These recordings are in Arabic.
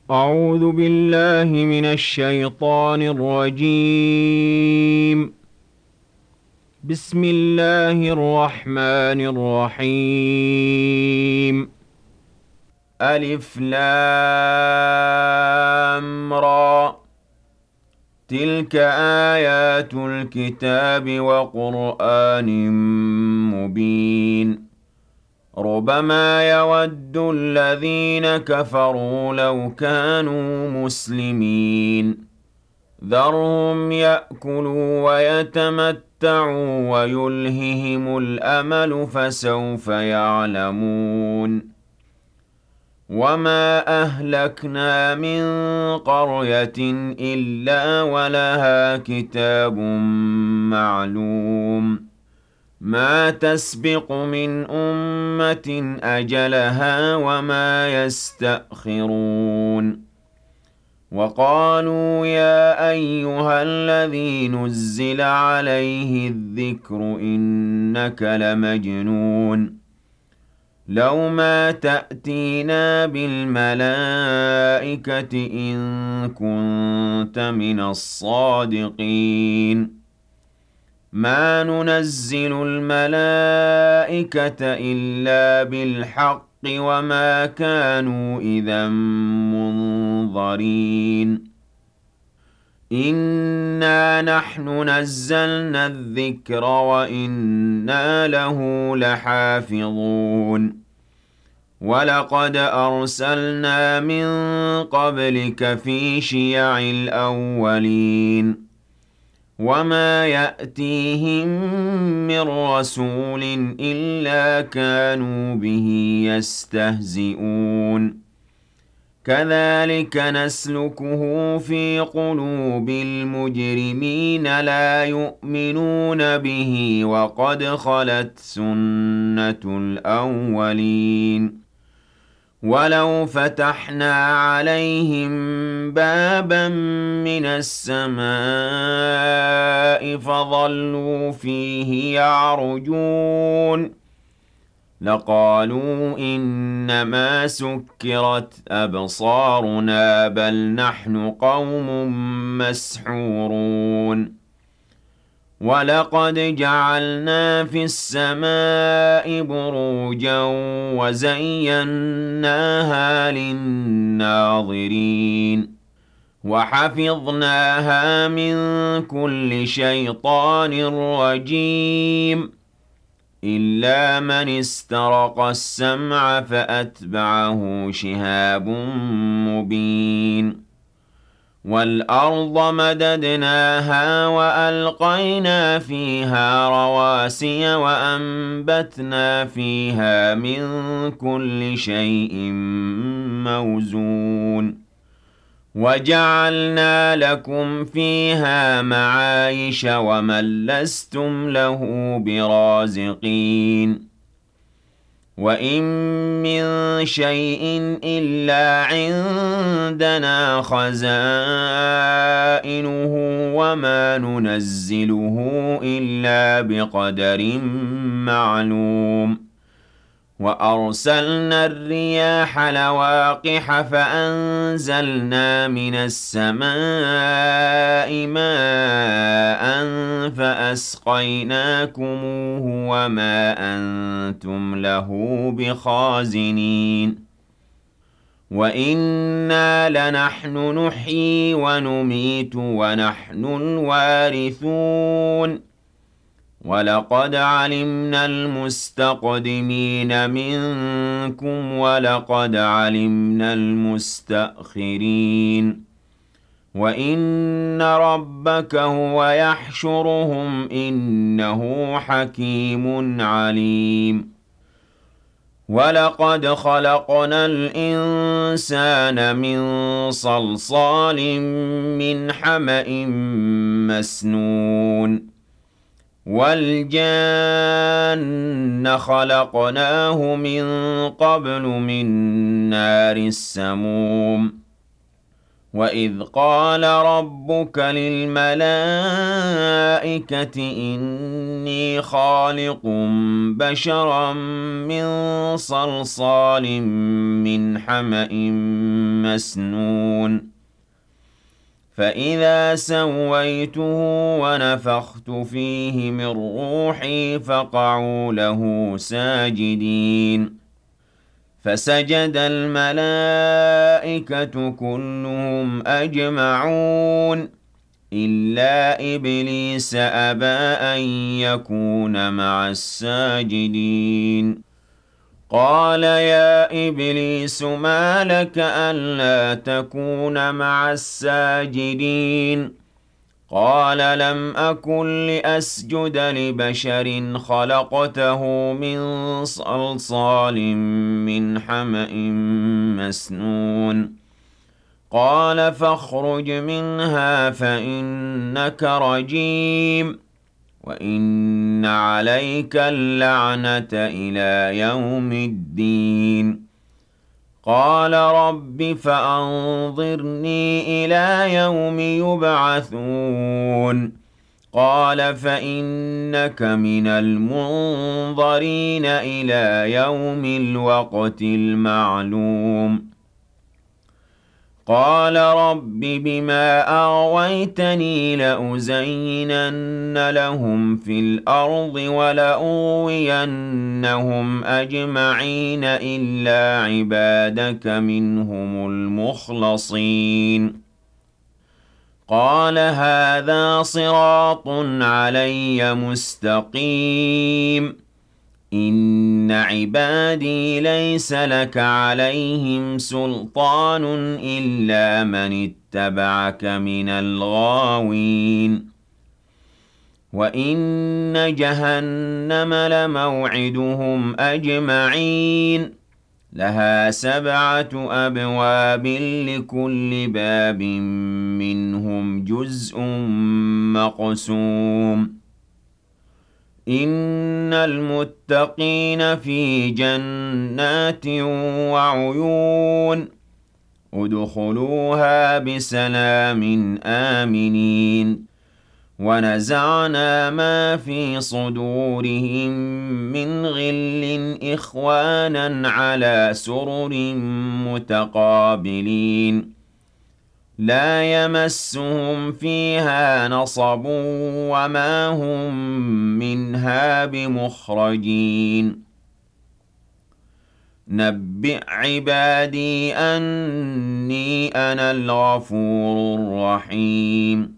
أعوذ بالله من الشيطان الرجيم. بسم الله الرحمن الرحيم. ألف لام را. تلك آيات الكتاب وقرآن مبين. ربما يود الذين كفروا لو كانوا مسلمين. ذرهم يأكلوا ويتمتعوا ويلههم الأمل فسوف يعلمون. وما أهلكنا من قرية إلا ولها كتاب معلوم. ما تسبق من أمة أجلها وما يستأخرون. وقالوا يا أيها الذي نزل عليه الذكر إنك لمجنون. لو ما تأتينا بالملائكة إن كنت من الصادقين. ما ننزل الملائكة إلا بالحق وما كانوا إذا منظرين. إنا نحن نزلنا الذكر وإنا له لحافظون. ولقد أرسلنا من قبلك في شيع الأولين. وما يأتيهم من رسول إلا كانوا به يستهزئون. كذلك نسلكه في قلوب المجرمين لا يؤمنون به وقد خلت سنة الأولين. ولو فتحنا عليهم بابا من السماء فظلوا فيه يعرجون لقالوا إنما سكرت أبصارنا بل نحن قوم مسحورون. ولقد جعلنا في السماء بروجا وزيناها للناظرين. وحفظناها من كل شيطان رجيم إلا من استرق السمع فأتبعه شهاب مبين. والأرض مددناها وألقينا فيها رواسي وأنبتنا فيها من كل شيء موزون. وجعلنا لكم فيها معايش ومن لستم له برازقين. وإن من شيء إلا عندنا خزائنه وما ننزله إلا بقدر معلوم. وأرسلنا الرياح لواقح فأنزلنا من السماء ماء فأسقيناكموه وما أنتم له بخازنين. وإنا لنحن نحيي ونميت ونحن الوارثون. ولقد علمنا المستقدمين منكم ولقد علمنا المستأخرين. وإن ربك هو يحشرهم إنه حكيم عليم. ولقد خلقنا الإنسان من صلصال من حمأ مسنون. والجان خلقناه من قبل من نار السموم. وَإِذْ قَالَ رَبُّكَ لِلْمَلَائِكَةِ إِنِّي خَالِقٌ بَشَرًا مِّن صَلْصَالٍ مِّنْ حَمَإٍ مَّسْنُونٍ فَإِذَا سَوَّيْتُهُ وَنَفَخْتُ فِيهِ مِن رُّوحِي فَقَعُوا لَهُ سَاجِدِينَ فَسَجَدَ الْمَلَائِكَةُ كُلُّهُمْ أَجْمَعُونَ إِلَّا إِبْلِيسَ أَبَىٰ أَن يَكُونَ مَعَ السَّاجِدِينَ قَالَ يَا إِبْلِيسُ مَا لَكَ أَلَّا تَكُونَ مَعَ السَّاجِدِينَ قَالَ لَمْ أَكُن لِّأَسْجُدَ لِبَشَرٍ خَلَقْتَهُ مِن صَلْصَالٍ مِّنْ حَمَإٍ مَّسْنُونٍ قَالَ فَاخْرُجْ مِنْهَا فَإِنَّكَ رَجِيمٌ وَإِنَّ عَلَيْكَ اللَّعْنَةَ إِلَىٰ يَوْمِ الدِّينِ قَالَ رَبِّ فَأَنظِرْنِي إِلَىٰ يَوْمِ يُبْعَثُونَ قَالَ فَإِنَّكَ مِنَ الْمُنظَرِينَ إِلَىٰ يَوْمِ الْوَقْتِ الْمَعْلُومِ قَالَ رَبِّ بِمَا أَغْوَيْتَنِي لَأُزَيِّنَنَّ لَهُمْ فِي الْأَرْضِ وَلَأُغْوِيَنَّهُمْ أَجْمَعِينَ إِلَّا عِبَادَكَ مِنْهُمُ الْمُخْلَصِينَ قَالَ هَٰذَا صِرَاطٌ عَلَيَّ مُسْتَقِيمٌ إِنَّ عِبَادِي لَيْسَ لَكَ عَلَيْهِمْ سُلْطَانٌ إِلَّا مَنِ اتَّبَعَكَ مِنَ الْغَاوِينَ وَإِنَّ جَهَنَّمَ لَمَوْعِدُهُمْ أَجْمَعِينَ لَهَا 7 أَبْوَابٍ لِّكُلِّ بَابٍ مِّنْهُمْ جُزْءٌ مَّقْسُومٌ إِنَّ الْمُتَّقِينَ فِي جَنَّاتٍ وَعُيُونٍ ادْخُلُوهَا بِسَلَامٍ آمِنِينَ وَنَزَعْنَا مَا فِي صُدُورِهِم مِّنْ غِلٍّ إِخْوَانًا عَلَىٰ سُرُرٍ مُّتَقَابِلِينَ لَا يَمَسُّهُمْ فِيهَا نَصَبٌ وَمَا هُم مِّنْهَا بِمُخْرَجِينَ نَبِّئْ عِبَادِي أَنِّي أَنَا الْغَفُورُ الرَّحِيمُ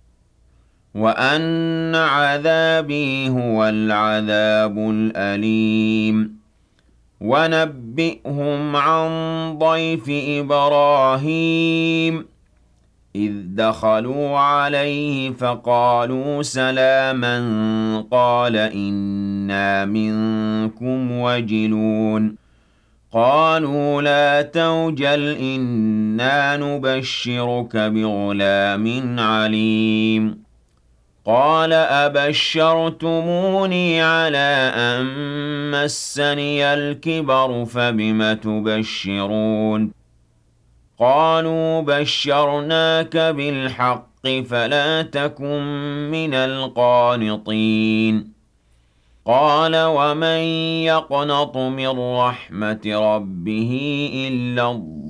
وَأَنَّ عَذَابِي هُوَ الْعَذَابُ الْأَلِيمُ وَنَبِّئْهُمْ عَن ضَيْفِ إِبْرَاهِيمَ إِذْ دَخَلُوا عَلَيْهِ فَقَالُوا سَلَامًا قَالَ إِنَّا مِنكُمْ وَجِلُونَ قَالُوا لَا تَوْجَلْ إِنَّا نُبَشِّرُكَ بِغُلَامٍ عَلِيمٍ قَالَ أَبَشَّرْتُمُونِي عَلَىٰ أَن مَّسَّنِيَ الْكِبَرُ فَبِمَ تُبَشِّرُونَ قَالُوا بَشَّرْنَاكَ بِالْحَقِّ فَلَا تَكُن مِّنَ الْقَانِطِينَ قَالَ وَمَن يَقْنَطُ مِن رَّحْمَةِ رَبِّهِ إِلَّا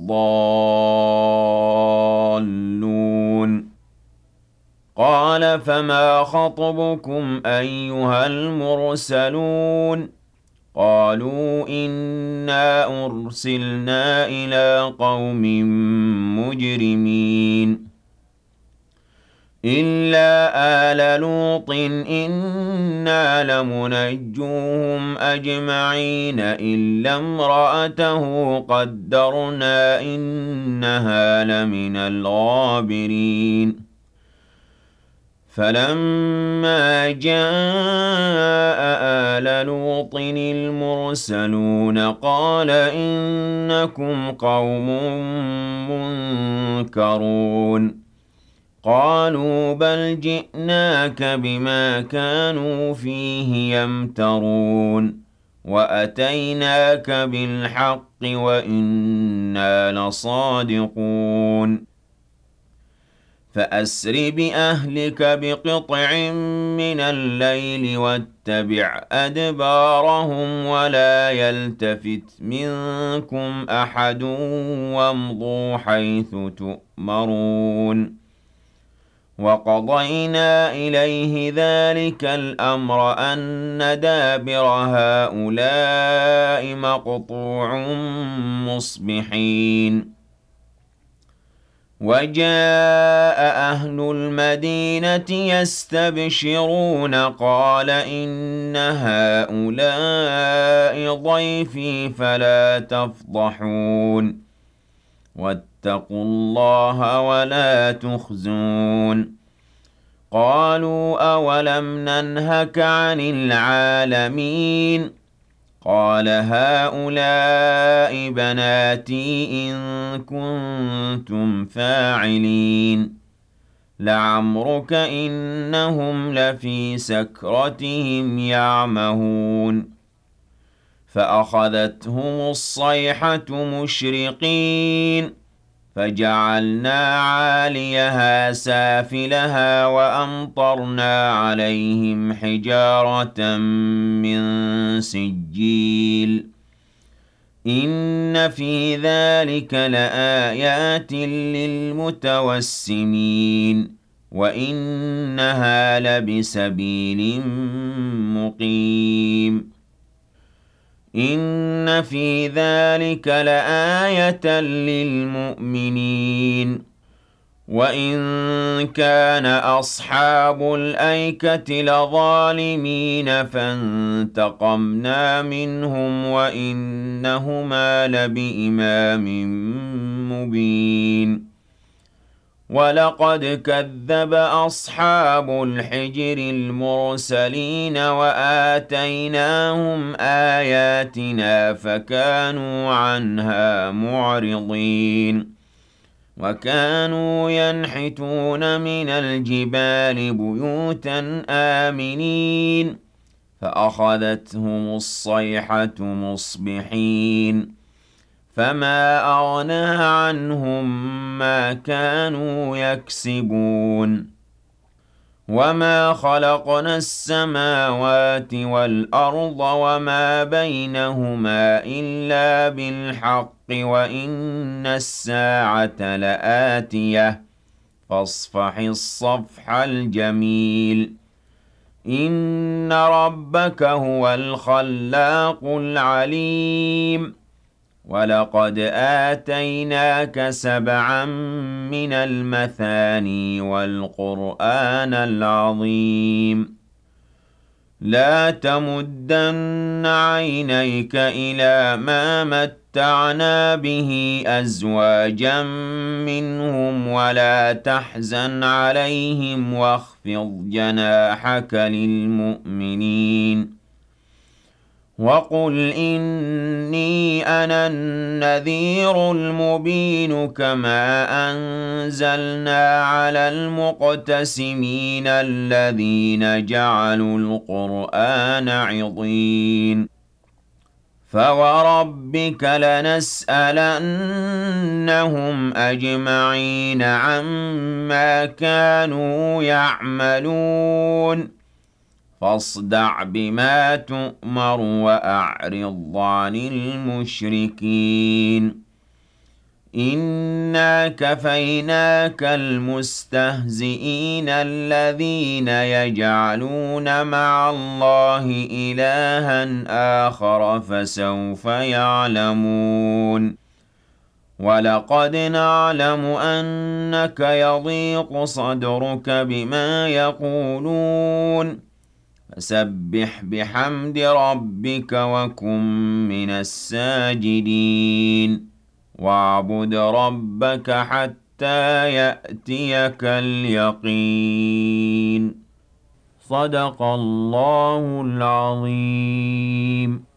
الضَّالُّونَ قَالَ فَمَا خَطْبُكُمْ أَيُّهَا الْمُرْسَلُونَ قَالُوا إِنَّا أُرْسِلْنَا إِلَىٰ قَوْمٍ مُّجْرِمِينَ إِلَّا آلَ لُوطٍ إِنَّا لَمُنَجُّوهُمْ أَجْمَعِينَ إِلَّا امْرَأَتَهُ قَدَّرْنَا إِنَّهَا لَمِنَ الْغَابِرِينَ فَلَمَّا جَاءَ آلَ لُوطٍ الْمُرْسَلُونَ قَالَ إِنَّكُمْ قَوْمٌ مُّنكَرُونَ قَالُوا بَلْ جِئْنَاكَ بِمَا كَانُوا فِيهِ يَمْتَرُونَ وَأَتَيْنَاكَ بِالْحَقِّ وَإِنَّا لَصَادِقُونَ فأسر بأهلك بقطع من الليل واتبع أدبارهم ولا يلتفت منكم أحد وامضوا حيث تؤمرون وقضينا إليه ذلك الأمر أن دابر هؤلاء مقطوع مصبحين وجاء أهل المدينة يستبشرون قال إن هؤلاء ضيفي فلا تفضحون واتقوا الله ولا تخزون قالوا أولم ننهك عن العالمين قال هؤلاء بناتي إن كنتم فاعلين لعمرك إنهم لفي سكرتهم يعمهون فأخذتهم الصيحة مشرقين فجعلنا عاليها سافلها وأمطرنا عليهم حجارة من سجيل إن في ذلك لآيات للمتوسمين وإنها لبسبيل مقيم إن في ذلك لآية للمؤمنين وإن كان أصحاب الأيكة لظالمين فانتقمنا منهم وإنهما لبإمام مبين ولقد كذب أصحاب الحجر المرسلين وآتيناهم آياتنا فكانوا عنها معرضين وكانوا ينحتون من الجبال بيوتا آمنين فأخذتهم الصيحة مصبحين فما أغنى عنهم ما كانوا يكسبون وما خلقنا السماوات والأرض وما بينهما إلا بالحق وإن الساعة لآتية فاصفح الصفح الجميل إن ربك هو الخلاق العليم ولقد آتيناك سبعا من المثاني والقرآن العظيم لا تمدن عينيك إلى ما متعنا به أزواجا منهم ولا تحزن عليهم واخفض جناحك للمؤمنين وقل إني أنا النذير المبين كما أنزلنا على المقتسمين الذين جعلوا القرآن عضين فوربك لنسألنهم أجمعين عما كانوا يعملون فاصدع بما تؤمر وأعرض عن المشركين إنا كفيناك المستهزئين الذين يجعلون مع الله إلها آخر فسوف يعلمون ولقد نعلم أنك يضيق صدرك بما يقولون فسبح بحمد ربك وكن من الساجدين واعبد ربك حتى يأتيك اليقين صدق الله العظيم.